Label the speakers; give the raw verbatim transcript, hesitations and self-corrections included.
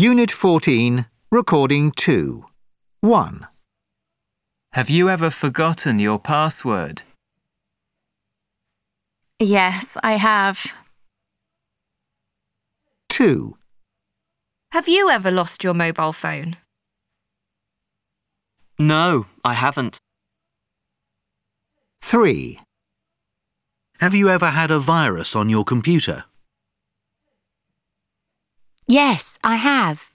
Speaker 1: Unit fourteen, Recording two. one.
Speaker 2: Have you ever forgotten your password?
Speaker 3: Yes, I have.
Speaker 1: two.
Speaker 3: Have you ever lost your mobile phone?
Speaker 4: No, I haven't.
Speaker 1: three.
Speaker 5: Have you ever had a virus on your computer?
Speaker 6: Yes, I have.